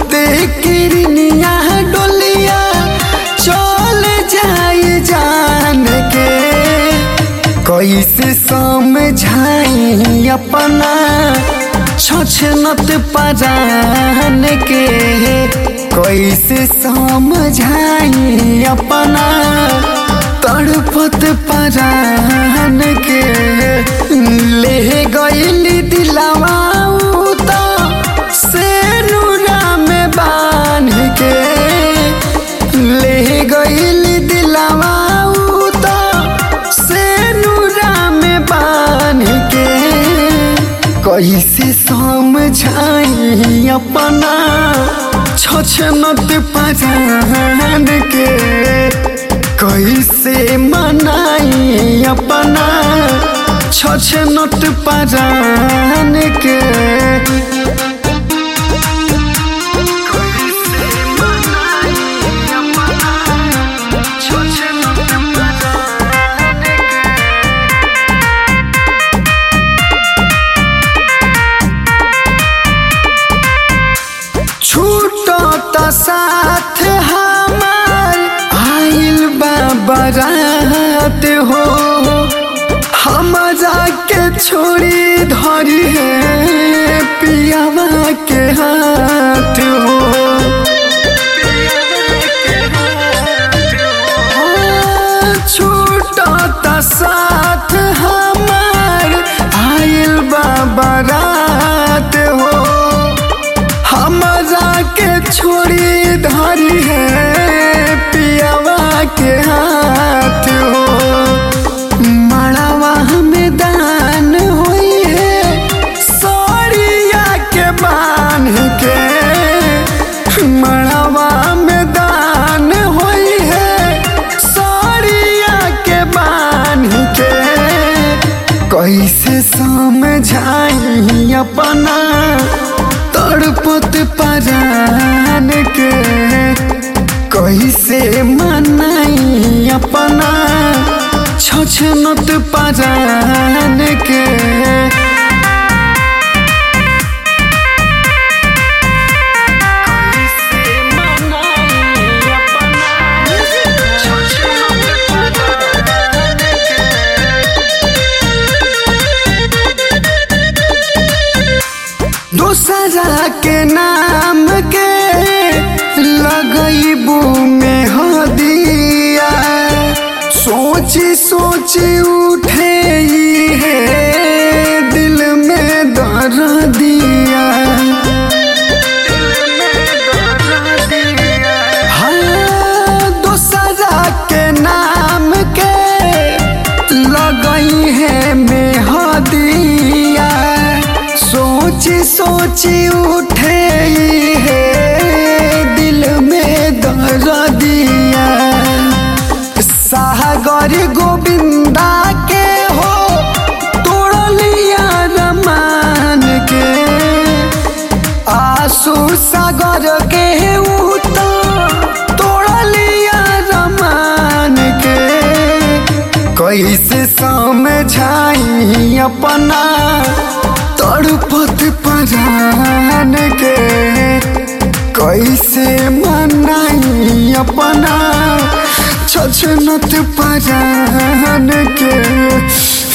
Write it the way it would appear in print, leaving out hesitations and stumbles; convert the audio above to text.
डूबते किरनिया डोलिया चल जाए जान के। कैसे समझाई अपना छछनत परान के। कैसे समझाई अपना तड़पत परान के। ले गइली दिलवा से नूरा में बांध के। ले गइली दिलवा से नूरा में बांध के। कैसे समझाई अपना छछनत परान के। कैसे मनाई अपना छछनत परान के। छूटता साथ हमार आइल बारात हो। हमरा के छोड़ी धरी है पियावा के हाथ हो। छूटता साथ हमार आइल बारात हो। हमरा के छोड़ी धरी है पियावा के हाथ हो। मड़वा में दान हुई है सौरिया के बांध के। मड़वा में दान हुई है सौरिया के बांध के। कैसे समझाई अपना तड़पत परान के। कैसे मनाई अपना छछनत परान के। दूसरा के नाम के लगइबू में हदिया। सोची सोची उठे है दिल में दर्दिया। हाँ दूसरा के नाम के लगई है में हदिया। सोची सोची उठे है दिल में दर्दिया। सागर गोविंदा के हो तोड़लिया रमान के। आंसू सागर के तोड़लिया रमान के। कैसे समझाई अपना तड़पत परान के। कैसे मनाई अपना छछनत परान के।